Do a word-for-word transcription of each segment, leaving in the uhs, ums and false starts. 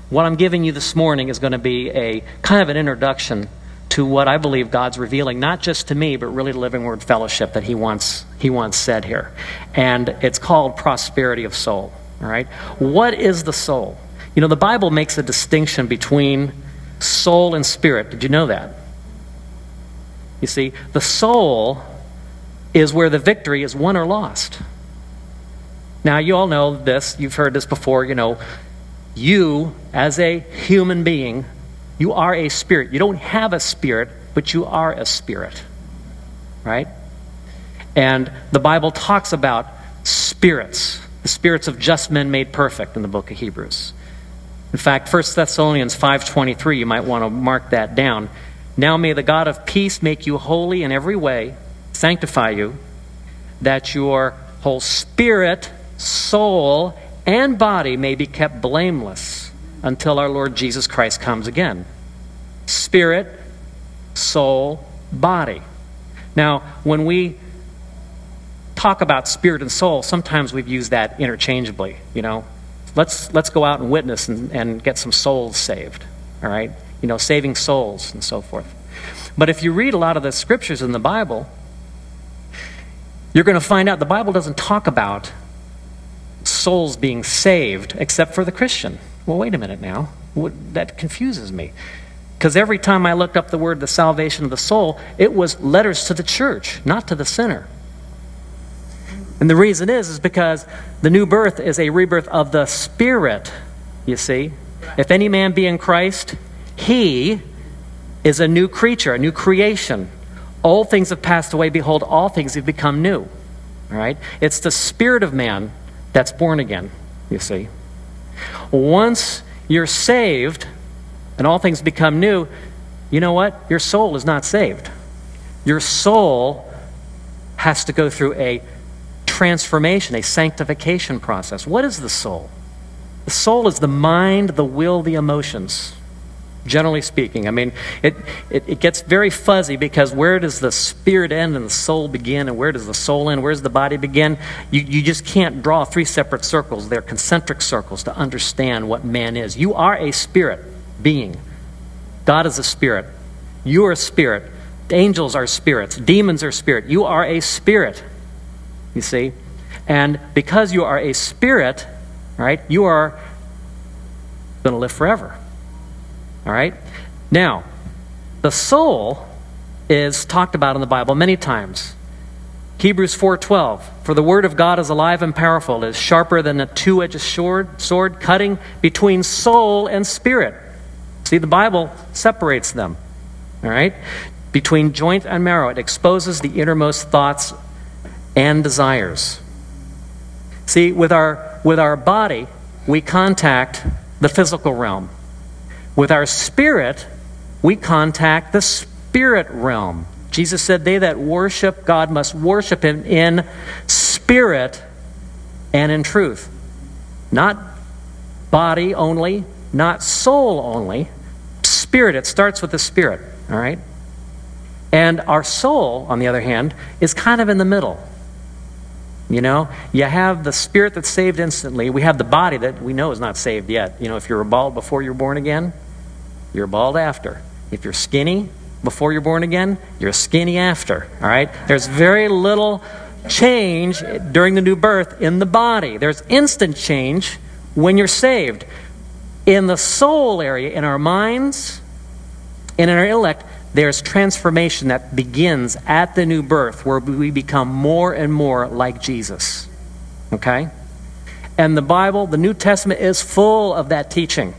what I'm giving you this morning is going to be a kind of an introduction to what I believe God's revealing, not just to me, but really to Living Word Fellowship that he wants, he wants said here. And it's called prosperity of soul. All right? What is the soul? You know, the Bible makes a distinction between soul and spirit. Did you know that? You see, the soul is where the victory is won or lost. Now, you all know this. You've heard this before. You know, you, as a human being, you are a spirit. You don't have a spirit, but you are a spirit. Right? And the Bible talks about spirits. The spirits of just men made perfect in the book of Hebrews. In fact, First Thessalonians five twenty-three, you might want to mark that down. Now may the God of peace make you holy in every way, sanctify you, that your whole spirit, soul, and body may be kept blameless until our Lord Jesus Christ comes again. Spirit, soul, body. Now, when we talk about spirit and soul, sometimes we've used that interchangeably, you know. Let's let's go out and witness and, and get some souls saved, all right? You know, saving souls and so forth. But if you read a lot of the scriptures in the Bible, you're going to find out the Bible doesn't talk about souls being saved except for the Christian. Well, wait a minute now. What, that confuses me. Because every time I looked up the word, the salvation of the soul, it was letters to the church, not to the sinner. And the reason is, is because the new birth is a rebirth of the Spirit, you see. If any man be in Christ, he is a new creature, a new creation. Old things have passed away. Behold, all things have become new. All right? It's the spirit of man that's born again, you see. Once you're saved and all things become new, you know what? Your soul is not saved. Your soul has to go through a transformation, a sanctification process. What is the soul? The soul is the mind, the will, the emotions, generally speaking. I mean, it, it, it gets very fuzzy because where does the spirit end and the soul begin, and where does the soul end? Where does the body begin? You, you just can't draw three separate circles. They're concentric circles to understand what man is. You are a spirit being. God is a spirit. You are a spirit. Angels are spirits. Demons are spirit. You are a spirit. You see? And because you are a spirit, right, you are going to live forever. All right? Now, the soul is talked about in the Bible many times. Hebrews four twelve, for the word of God is alive and powerful. It is sharper than a two-edged sword, sword cutting between soul and spirit. See, the Bible separates them. All right? Between joint and marrow. It exposes the innermost thoughts and desires. See, with our with our body, we contact the physical realm. With our spirit, we contact the spirit realm. Jesus said, they that worship God must worship him in spirit and in truth. Not body only, not soul only. Spirit, it starts with the spirit, all right? And our soul, on the other hand, is kind of in the middle. You know, you have the spirit that's saved instantly. We have the body that we know is not saved yet. You know, if you're bald before you're born again, you're bald after. If you're skinny before you're born again, you're skinny after. All right? There's very little change during the new birth in the body. There's instant change when you're saved. In the soul area, in our minds and in our intellect, there's transformation that begins at the new birth where we become more and more like Jesus. Okay? And the Bible, the New Testament, is full of that teaching.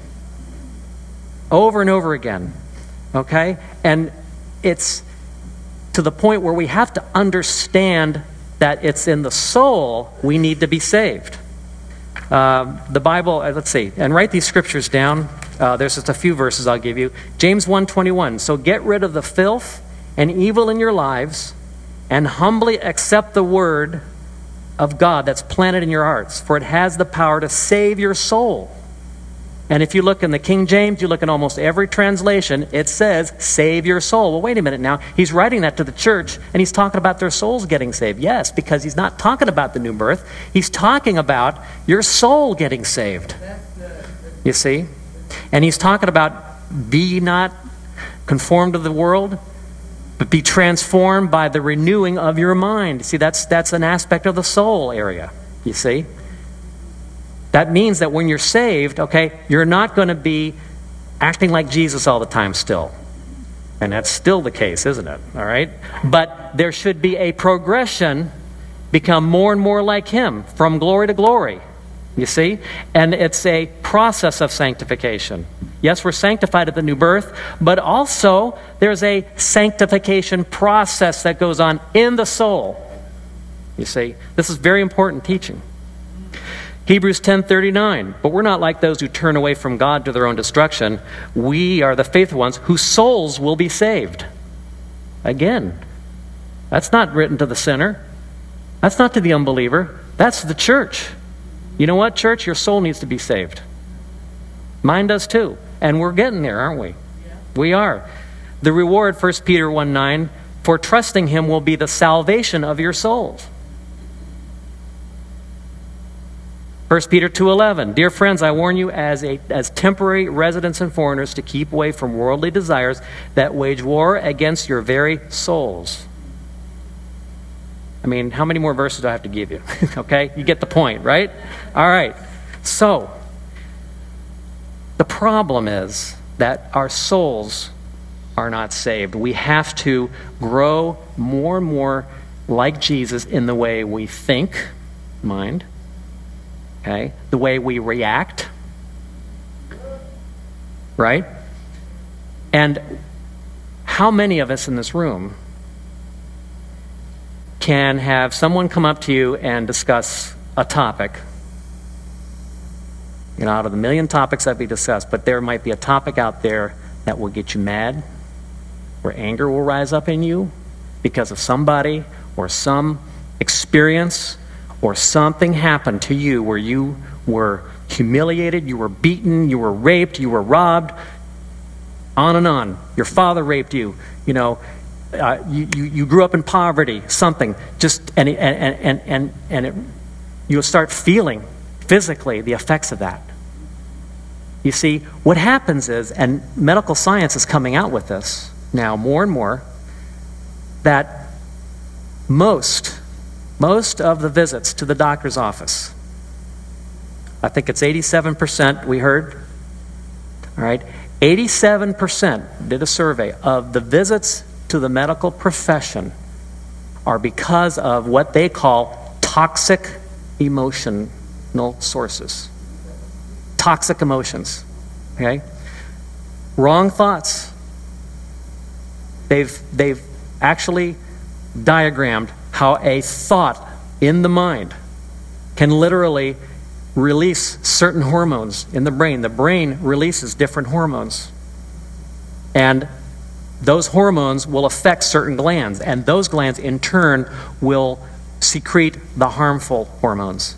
Over and over again. Okay? And it's to the point where we have to understand that it's in the soul we need to be saved. Uh, the Bible, uh, let's see, and write these scriptures down. Uh, there's just a few verses I'll give you. James one twenty-one. So get rid of the filth and evil in your lives and humbly accept the word of God that's planted in your hearts, for it has the power to save your soul. And if you look in the King James, you look in almost every translation, it says, save your soul. Well, wait a minute now. He's writing that to the church, and he's talking about their souls getting saved. Yes, because he's not talking about the new birth. He's talking about your soul getting saved. You see? And he's talking about, be ye not conformed to the world, but be transformed by the renewing of your mind. See, that's that's an aspect of the soul area, you see. That means that when you're saved, okay, you're not going to be acting like Jesus all the time still. And that's still the case, isn't it? All right? But there should be a progression, become more and more like him, from glory to glory. You see? And it's a process of sanctification. Yes, we're sanctified at the new birth, but also there's a sanctification process that goes on in the soul. You see? This is very important teaching. Hebrews ten thirty-nine, but we're not like those who turn away from God to their own destruction. We are the faithful ones whose souls will be saved. Again, that's not written to the sinner. That's not to the unbeliever. That's the church. You know what, church? Your soul needs to be saved. Mine does too. And we're getting there, aren't we? Yeah. We are. The reward, First Peter one nine, for trusting him will be the salvation of your souls. First Peter two eleven, dear friends, I warn you as a as temporary residents and foreigners to keep away from worldly desires that wage war against your very souls. I mean, how many more verses do I have to give you? Okay, you get the point, right? All right. So, the problem is that our souls are not saved. We have to grow more and more like Jesus in the way we think, mind, okay, the way we react, right? And how many of us in this room can have someone come up to you and discuss a topic, you know, out of the million topics that we discussed, but there might be a topic out there that will get you mad, where anger will rise up in you because of somebody or some experience or something happened to you where you were humiliated, you were beaten, you were raped, you were robbed, on and on. Your father raped you, you know, uh, you, you, you grew up in poverty, something, just, and, and, and, and, and it, you'll start feeling physically the effects of that. You see, what happens is, and medical science is coming out with this now more and more, that most, most of the visits to the doctor's office, I think it's eighty-seven percent we heard, all right, eighty-seven percent did a survey of the visits to the medical profession are because of what they call toxic emotional sources. Toxic emotions, okay? Wrong thoughts. They've, they've actually diagrammed how a thought in the mind can literally release certain hormones in the brain. The brain releases different hormones. And those hormones will affect certain glands, and those glands in turn will secrete the harmful hormones.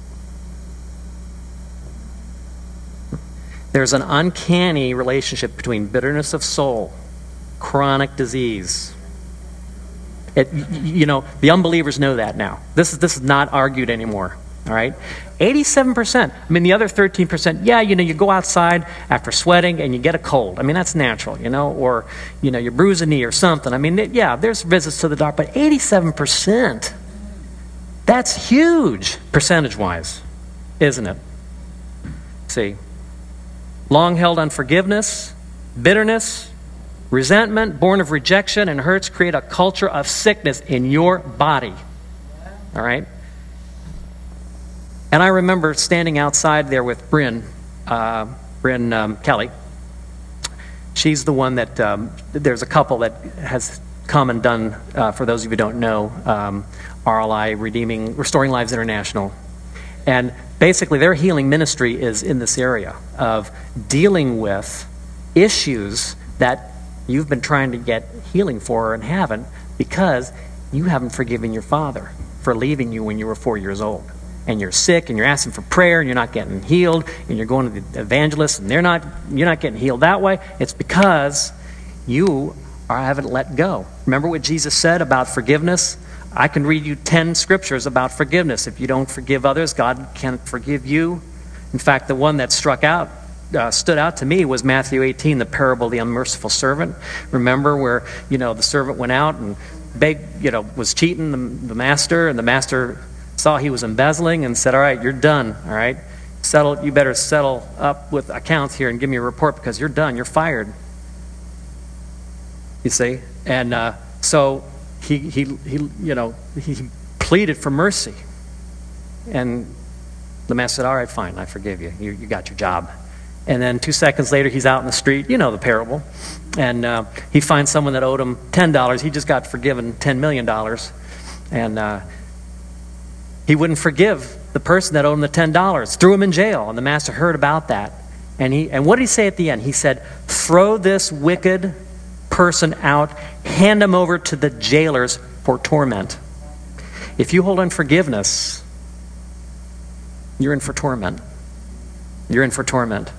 There's an uncanny relationship between bitterness of soul, chronic disease. It, you know, the unbelievers know that now. This is this is not argued anymore. All right, eighty-seven percent. I mean, the other thirteen percent. Yeah, you know, you go outside after sweating and you get a cold. I mean, that's natural, you know, or you know, you bruise a knee or something. I mean, it, yeah, there's visits to the doctor, but eighty-seven percent. That's huge, percentage-wise, isn't it? See, long-held unforgiveness, bitterness, resentment, born of rejection and hurts create a culture of sickness in your body. All right? And I remember standing outside there with Bryn, uh, Bryn um, Kelly. She's the one that, um, there's a couple that has come and done, uh, for those of you who don't know, um, R L I, Redeeming, Restoring Lives International. And basically their healing ministry is in this area of dealing with issues that you've been trying to get healing for and haven't because you haven't forgiven your father for leaving you when you were four years old. And you're sick and you're asking for prayer and you're not getting healed and you're going to the evangelists and they're not, you're not getting healed that way. It's because you are, haven't let go. Remember what Jesus said about forgiveness? I can read you ten scriptures about forgiveness. If you don't forgive others, God can't forgive you. In fact, the one that struck out uh, stood out to me was Matthew eighteen, the parable of the unmerciful servant. Remember where, you know, the servant went out and begged, you know, was cheating the, the master, and the master saw he was embezzling and said, all right, you're done, all right? Settle, you better settle up with accounts here and give me a report because you're done, you're fired. You see? And uh, so he, he, he, you know, he pleaded for mercy. And the master said, all right, fine, I forgive you. You, you got your job. And then two seconds later, he's out in the street. You know the parable. And uh, he finds someone that owed him ten dollars. He just got forgiven ten million dollars. And uh, he wouldn't forgive the person that owed him the ten dollars. Threw him in jail. And the master heard about that. And he and what did he say at the end? He said, throw this wicked person out. Hand him over to the jailers for torment. If you hold unforgiveness, you're in for torment. You're in for torment.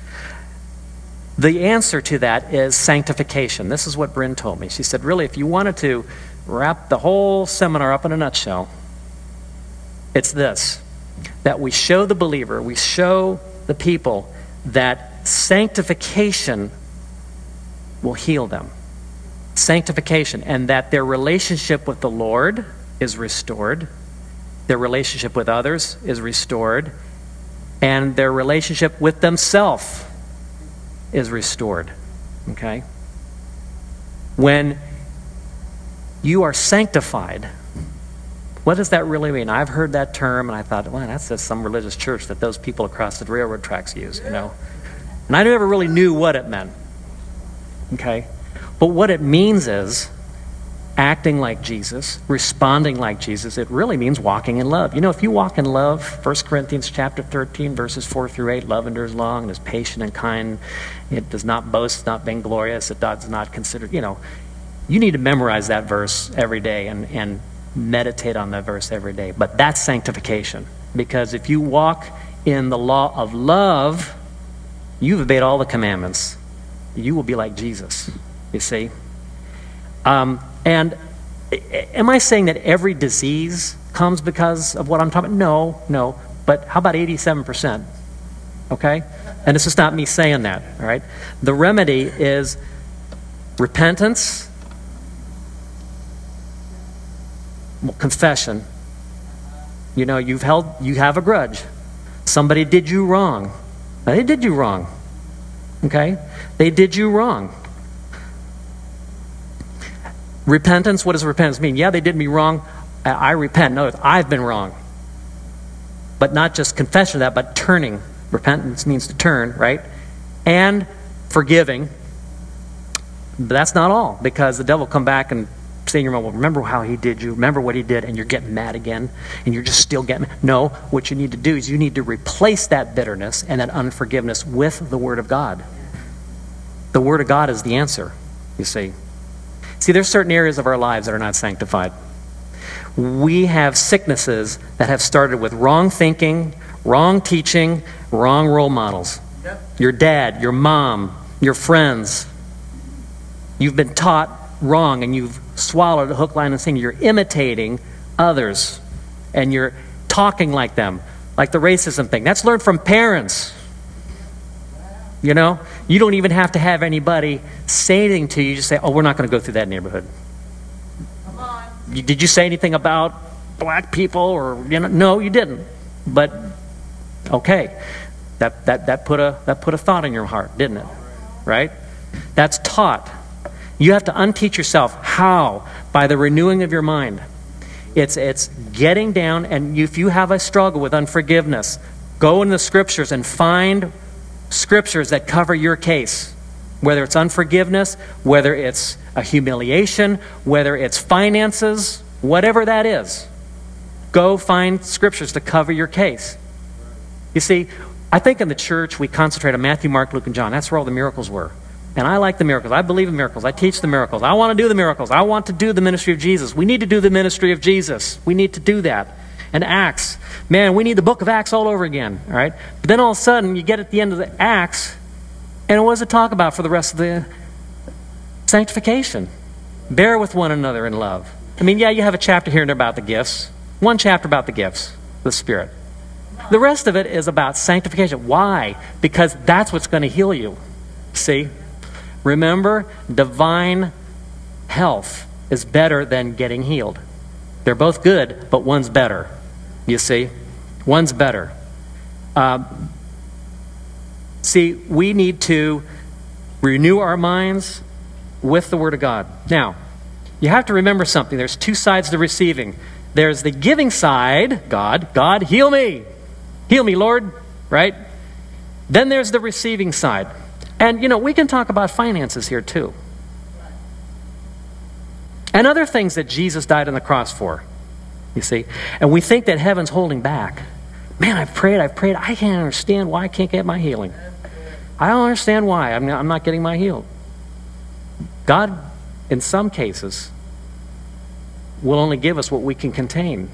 The answer to that is sanctification. This is what Bryn told me. She said, really, if you wanted to wrap the whole seminar up in a nutshell, it's this, that we show the believer, we show the people that sanctification will heal them. Sanctification, and that their relationship with the Lord is restored, their relationship with others is restored, and their relationship with themselves is restored. Okay? When you are sanctified, what does that really mean? I've heard that term, and I thought, well, that's just some religious church that those people across the railroad tracks use, you know. And I never really knew what it meant. Okay? But what it means is acting like Jesus, responding like Jesus. It really means walking in love. You know, if you walk in love, First Corinthians chapter thirteen, verses four through eight, love endures long and is patient and kind. It does not boast, not vainglorious. It does not consider, you know, you need to memorize that verse every day and, and meditate on that verse every day. But that's sanctification. Because if you walk in the law of love, you've obeyed all the commandments. You will be like Jesus, you see. Um, and am I saying that every disease comes because of what I'm talking about? No, no. But how about eighty-seven percent? Okay? And this is not me saying that, all right? The remedy is repentance, well, confession. You know, you've held, you have a grudge. Somebody did you wrong. Now, they did you wrong. Okay? They did you wrong. Repentance, what does repentance mean? Yeah, they did me wrong. I, I repent. No, I've been wrong. But not just confession of that, but turning. Repentance means to turn, right? And forgiving. But that's not all, because the devil will come back and say in your mind, well, remember how he did you, remember what he did, and you're getting mad again, and you're just still getting mad. No, what you need to do is you need to replace that bitterness and that unforgiveness with the Word of God. The Word of God is the answer, you see. See, there's certain areas of our lives that are not sanctified. We have sicknesses that have started with wrong thinking, wrong teaching, wrong role models. Yep. Your dad, your mom, your friends. You've been taught wrong, and you've swallowed a hook, line, and sinker. You're imitating others, and you're talking like them, like the racism thing. That's learned from parents. You know, you don't even have to have anybody say anything to you. You just say, oh, we're not going to go through that neighborhood. Come on. You, did you say anything about black people? Or, you know, no, you didn't. But, okay. That, that, that, put a, that put a thought in your heart, didn't it? Right? That's taught. You have to unteach yourself. How? By the renewing of your mind. It's, it's getting down, and if you have a struggle with unforgiveness, go in the Scriptures and find Scriptures that cover your case, whether it's unforgiveness, whether it's a humiliation, whether it's finances, whatever that is. Go find Scriptures to cover your case. You see, I think in the church we concentrate on Matthew, Mark, Luke, and John. That's where all the miracles were. And I like the miracles. I believe in miracles. I teach the miracles. I want to do the miracles. I want to do the ministry of Jesus. We need to do the ministry of Jesus. We need to do that. And Acts. Man, we need the book of Acts all over again. All right? But then all of a sudden, you get at the end of the Acts, and what does it talk about for the rest of the sanctification? Bear with one another in love. I mean, yeah, you have a chapter here and there about the gifts. One chapter about the gifts, the Spirit. The rest of it is about sanctification. Why? Because that's what's going to heal you. See? Remember, divine health is better than getting healed. They're both good, but one's better. You see? One's better. Um, see, we need to renew our minds with the Word of God. Now, you have to remember something. There's two sides to receiving. There's the giving side, God. God, heal me. Heal me, Lord. Right? Then there's the receiving side. And, you know, we can talk about finances here too. And other things that Jesus died on the cross for. You see? And we think that heaven's holding back. Man, I've prayed, I've prayed. I can't understand why I can't get my healing. I don't understand why I'm not, I'm not getting my healing. God, in some cases, will only give us what we can contain.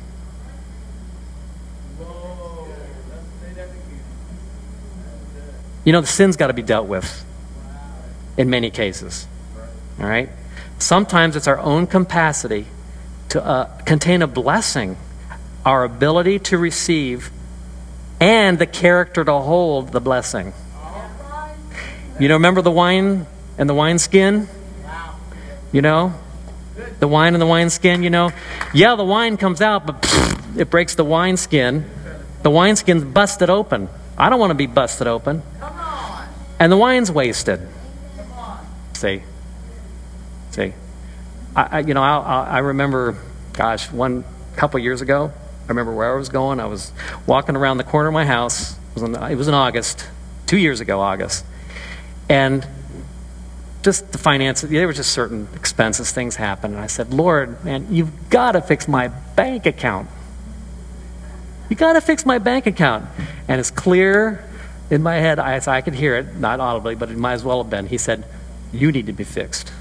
You know, the sin's got to be dealt with in many cases. All right? Sometimes it's our own capacity to uh, contain a blessing, our ability to receive, and the character to hold the blessing. You know, remember the wine and the wineskin? You know? The wine and the wineskin, you know? Yeah, the wine comes out, but pfft, it breaks the wineskin. The wineskin's busted open. I don't want to be busted open. And the wine's wasted. See? See? I, I you know, I, I, I remember, gosh, one couple years ago, I remember where I was going. I was walking around the corner of my house. It was in, it was in August, two years ago, August. And just the finances, there were just certain expenses, things happened. And I said, Lord, man, you've got to fix my bank account. You got to fix my bank account. And it's clear in my head, I, I could hear it, not audibly, but it might as well have been. He said, you need to be fixed.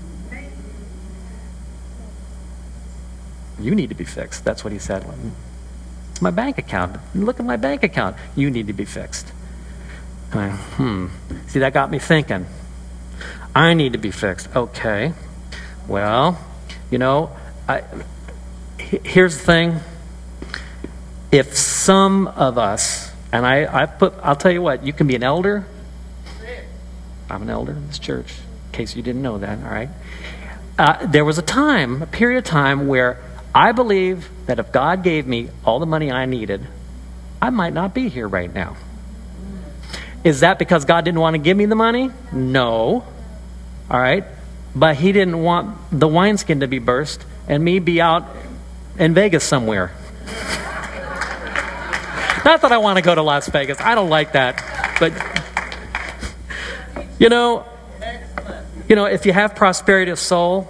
You need to be fixed. That's what he said. It's my bank account. Look at my bank account. You need to be fixed. And I, hmm. See, that got me thinking. I need to be fixed. Okay. Well, you know, I, here's the thing. If some of us, and I, I put, I'll tell you what, you can be an elder. I'm an elder in this church, in case you didn't know that, all right? Uh, there was a time, a period of time where I believe that if God gave me all the money I needed, I might not be here right now. Is that because God didn't want to give me the money? No. All right? But he didn't want the wineskin to be burst and me be out in Vegas somewhere. Not that I want to go to Las Vegas. I don't like that. But, you know, you know, if you have prosperity of soul,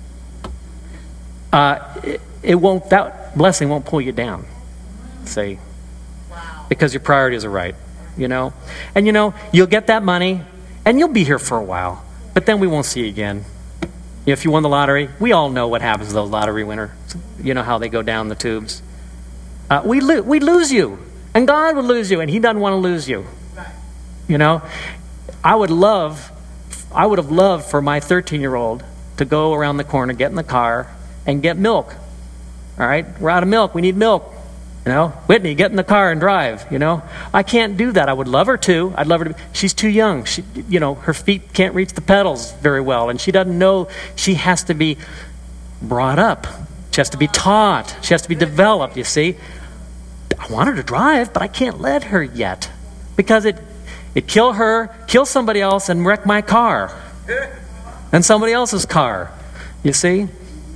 uh, it, it won't, that blessing won't pull you down. See? Because your priorities are right. You know? And you know, you'll get that money and you'll be here for a while. But then we won't see you again. If you won the lottery, we all know what happens to those lottery winners. You know how they go down the tubes. Uh, we, lo- we lose you. And God would lose you, and he doesn't want to lose you. You know? I would love, I would have loved for my thirteen-year-old to go around the corner, get in the car, and get milk. All right? We're out of milk. We need milk. You know? Whitney, get in the car and drive. You know? I can't do that. I would love her to. I'd love her to. She's too young. She, you know, her feet can't reach the pedals very well, and she doesn't know. She has to be brought up. She has to be taught. She has to be developed, you see? I want her to drive, but I can't let her yet. Because it it kill her, kill somebody else, and wreck my car. And somebody else's car. You see?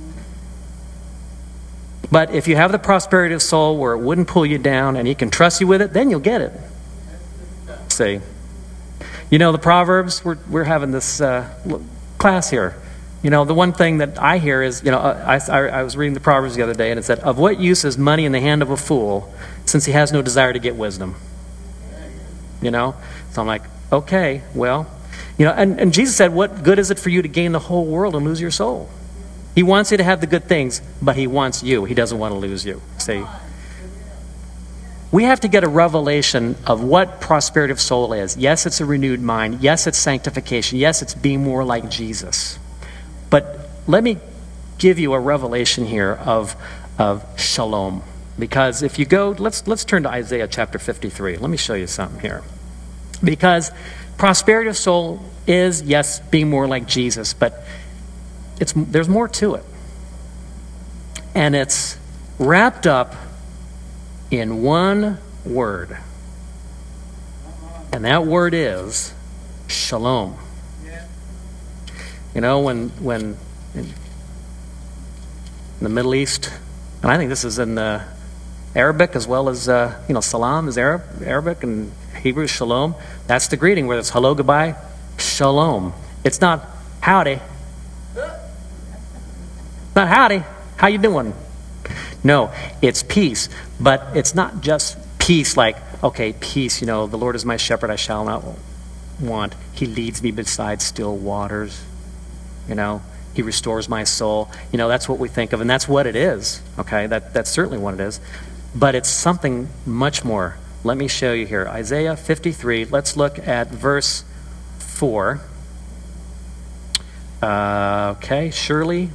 But if you have the prosperity of soul where it wouldn't pull you down and he can trust you with it, then you'll get it. See? You know, the Proverbs, we're, we're having this uh, class here. You know, the one thing that I hear is, you know, I, I, I was reading the Proverbs the other day, and it said, of what use is money in the hand of a fool, since he has no desire to get wisdom? You know? So I'm like, okay, well, you know, and, and Jesus said, what good is it for you to gain the whole world and lose your soul? He wants you to have the good things, but he wants you. He doesn't want to lose you. See? We have to get a revelation of what prosperity of soul is. Yes, it's a renewed mind. Yes, it's sanctification. Yes, it's being more like Jesus. But let me give you a revelation here of, of shalom. Because if you go, let's let's turn to Isaiah chapter fifty-three. Let me show you something here. Because prosperity of soul is, yes, being more like Jesus, but it's there's more to it. And it's wrapped up in one word. And that word is shalom. You know, when when in the Middle East, and I think this is in the Arabic as well as, uh, you know, salam is Arab, Arabic, and Hebrew is shalom. That's the greeting, whether it's hello, goodbye, shalom. It's not howdy. It's not howdy. How you doing? No, it's peace. But it's not just peace like, okay, peace, you know, the Lord is my shepherd, I shall not want. He leads me beside still waters. You know, he restores my soul. You know, that's what we think of, and that's what it is. Okay, that, that's certainly what it is. But it's something much more. Let me show you here. Isaiah fifty-three, let's look at verse four. Uh, okay, surely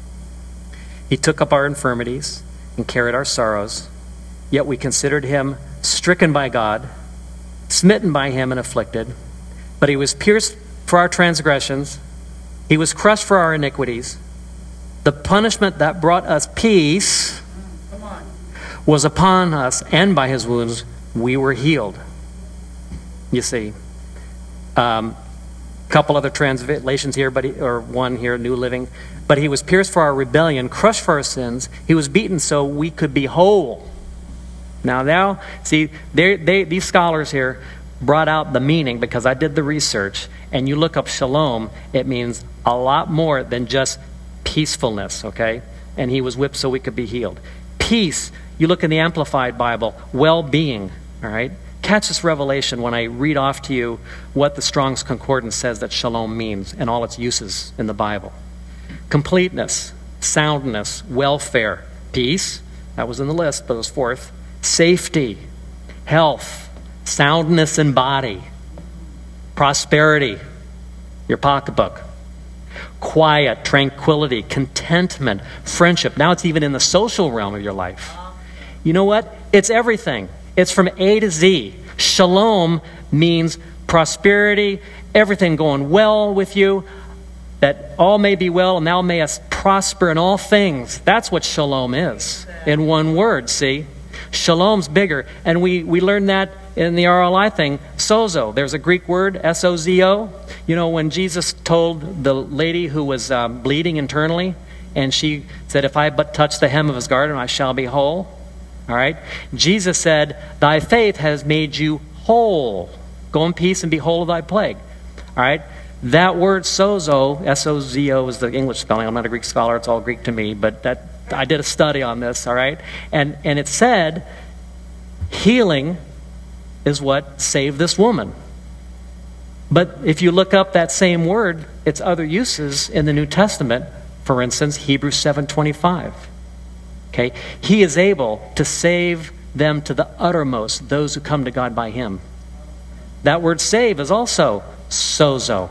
he took up our infirmities and carried our sorrows, yet we considered him stricken by God, smitten by him and afflicted. But he was pierced for our transgressions, he was crushed for our iniquities. The punishment that brought us peace was upon us, and by his wounds we were healed. You see, a um, couple other translations here, but he, or one here, New Living. But he was pierced for our rebellion, crushed for our sins. He was beaten so we could be whole. Now, now, see, they, they, these scholars here brought out the meaning, because I did the research, and you look up shalom, it means a lot more than just peacefulness, okay? And he was whipped so we could be healed. Peace, you look in the Amplified Bible, well-being, all right? Catch this revelation when I read off to you what the Strong's Concordance says that shalom means and all its uses in the Bible. Completeness, soundness, welfare, peace, that was in the list, but it was fourth. Safety, health, soundness in body, prosperity, your pocketbook, quiet, tranquility, contentment, friendship. Now it's even in the social realm of your life. You know what? It's everything. It's from A to Z. Shalom means prosperity, everything going well with you, that all may be well and thou mayest prosper in all things. That's what shalom is in one word, see? Shalom's bigger. And we, we learned that in the R L I thing, sozo. There's a Greek word, S O Z O. You know, when Jesus told the lady who was um, bleeding internally, and she said, if I but touch the hem of his garment, I shall be whole. All right? Jesus said, thy faith has made you whole. Go in peace and be whole of thy plague. All right? That word sozo, S O Z O is the English spelling. I'm not a Greek scholar. It's all Greek to me. But that I did a study on this, all right? And, and it said healing is what saved this woman. But if you look up that same word, its other uses in the New Testament, for instance, Hebrews seven twenty-five. Okay? He is able to save them to the uttermost, those who come to God by him. That word save is also sozo.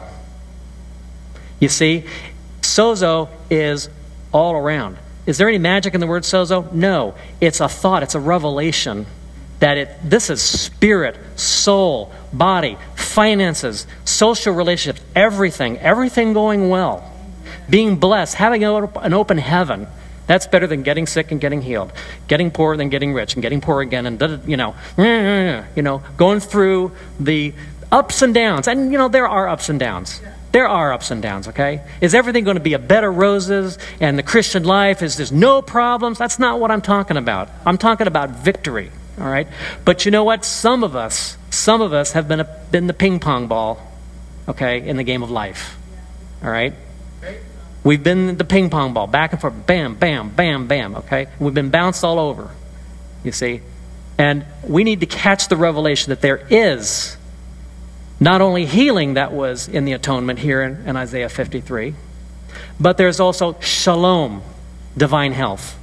You see, sozo is all around. Is there any magic in the word sozo? No. It's a thought. It's a revelation that it. This is spirit, soul, body, finances, social relationships, everything. Everything going well. Being blessed, having an open heaven. That's better than getting sick and getting healed. Getting poor than getting rich and getting poor again. And, you know, you know, going through the ups and downs. And, you know, there are ups and downs. There are ups and downs, okay? Is everything going to be a bed of roses and the Christian life is there's no problems? That's not what I'm talking about. I'm talking about victory, all right? But you know what? Some of us, some of us have been, a, been the ping pong ball, okay, in the game of life, all right? We've been the ping pong ball, back and forth, bam, bam, bam, bam, okay? We've been bounced all over, you see? And we need to catch the revelation that there is not only healing that was in the atonement here in, in Isaiah fifty-three, but there's also shalom, divine health.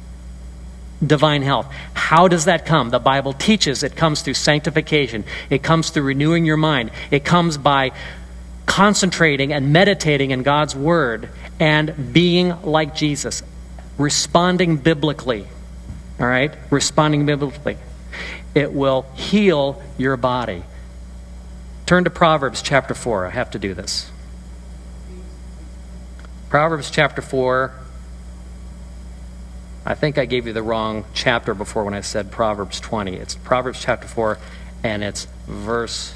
Divine health. How does that come? The Bible teaches it comes through sanctification. It comes through renewing your mind. It comes by concentrating and meditating in God's Word and being like Jesus, responding biblically. All right? Responding biblically. It will heal your body. Turn to Proverbs chapter four. I have to do this. Proverbs chapter four. I think I gave you the wrong chapter before when I said Proverbs twenty. It's Proverbs chapter four, and it's verse...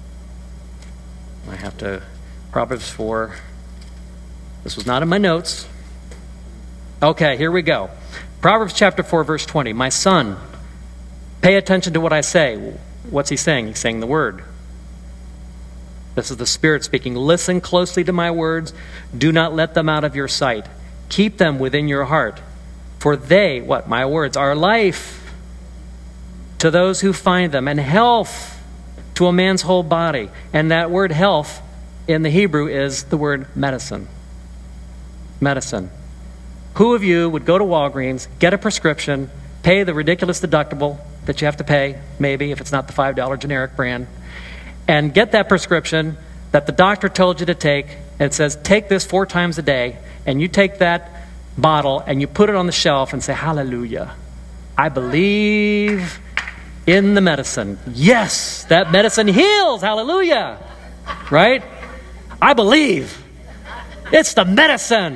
I have to... Proverbs four. This was not in my notes. Okay, here we go. Proverbs chapter four, verse twenty. My son, pay attention to what I say. What's he saying? He's saying the word. This is the Spirit speaking. Listen closely to my words. Do not let them out of your sight. Keep them within your heart. For they, what? My words, are life to those who find them, and health to a man's whole body. And that word health in the Hebrew is the word medicine. Medicine. Who of you would go to Walgreens, get a prescription, pay the ridiculous deductible that you have to pay, maybe, if it's not the five dollar generic brand, and get that prescription that the doctor told you to take, and it says, take this four times a day, and you take that bottle and you put it on the shelf and say, hallelujah, I believe in the medicine. Yes, that medicine heals, hallelujah, right? I believe. It's the medicine.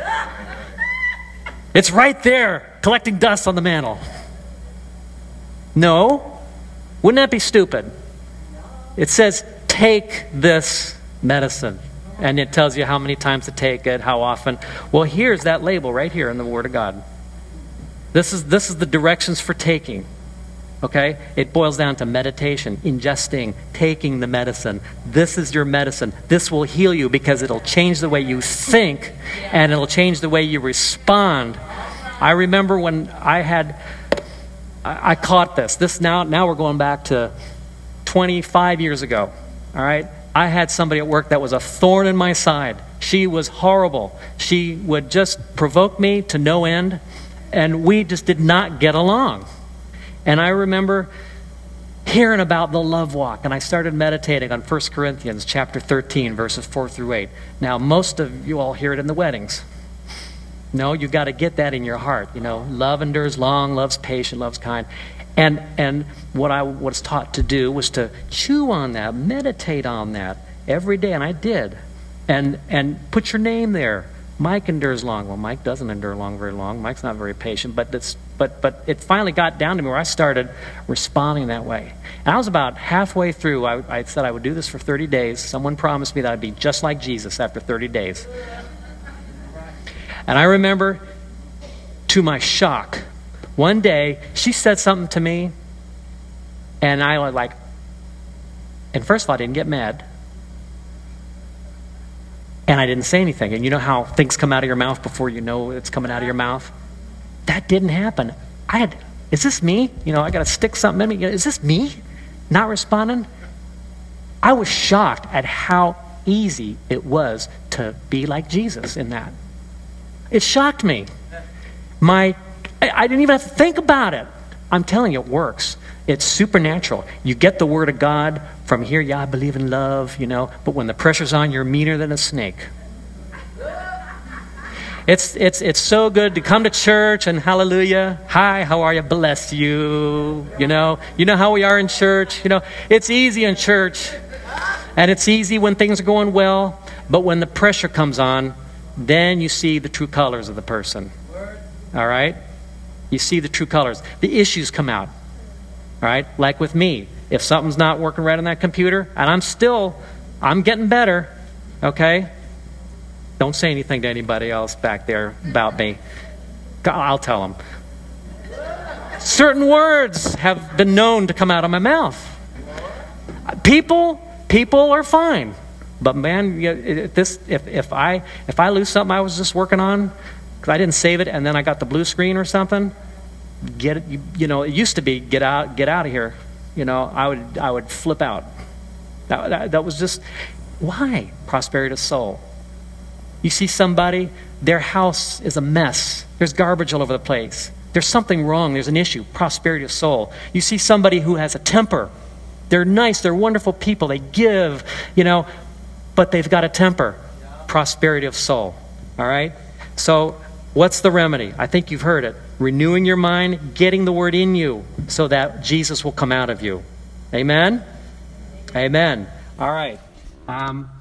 It's right there, collecting dust on the mantle. No, wouldn't that be stupid? It says, take this medicine. And it tells you how many times to take it, how often. Well, here's that label right here in the Word of God. This is, this is the directions for taking. Okay? It boils down to meditation, ingesting, taking the medicine. This is your medicine. This will heal you because it'll change the way you think and it'll change the way you respond. I remember when I had, I, I caught this. This now, now we're going back to twenty-five years ago. All right? I had somebody at work that was a thorn in my side. She was horrible. She would just provoke me to no end, and we just did not get along. And I remember hearing about the love walk, and I started meditating on First Corinthians chapter thirteen, verses four through eight. Now, most of you all hear it in the weddings. No, you've got to get that in your heart. You know, love endures long, love's patient, love's kind. And and what I was taught to do was to chew on that, meditate on that every day, and I did. And and put your name there. Mike endures long. Well, Mike doesn't endure long very long. Mike's not very patient, but it's but but it finally got down to me where I started responding that way. And I was about halfway through. I, I said I would do this for thirty days. Someone promised me that I'd be just like Jesus after thirty days. And I remember, to my shock, one day, she said something to me, and I was like, and first of all, I didn't get mad. And I didn't say anything. And you know how things come out of your mouth before you know it's coming out of your mouth? That didn't happen. I had, is this me? You know, I got to stick something in me. Is this me not responding? I was shocked at how easy it was to be like Jesus in that. It shocked me. My I didn't even have to think about it. I'm telling you, it works. It's supernatural. You get the Word of God from here. Yeah, I believe in love, you know. But when the pressure's on, you're meaner than a snake. It's it's it's so good to come to church and hallelujah. Hi, how are you? Bless you. You know, you know how we are in church. You know, it's easy in church, and it's easy when things are going well. But when the pressure comes on, then you see the true colors of the person. All right. You see the true colors. The issues come out. All right? Like with me. If something's not working right on that computer, and I'm still, I'm getting better, okay? Don't say anything to anybody else back there about me. I'll tell them. Certain words have been known to come out of my mouth. People, people are fine. But man, if, this, if, if, I, if I lose something I was just working on, because I didn't save it, and then I got the blue screen or something. Get it, you, you know. It used to be get out, get out of here. You know, I would, I would flip out. That, that, that was just why prosperity of soul. You see somebody, their house is a mess. There's garbage all over the place. There's something wrong. There's an issue. Prosperity of soul. You see somebody who has a temper. They're nice. They're wonderful people. They give. You know, but they've got a temper. Prosperity of soul. All right. So. What's the remedy? I think you've heard it. renewing your mind, getting the word in you so that Jesus will come out of you. Amen? Amen. All right. Um,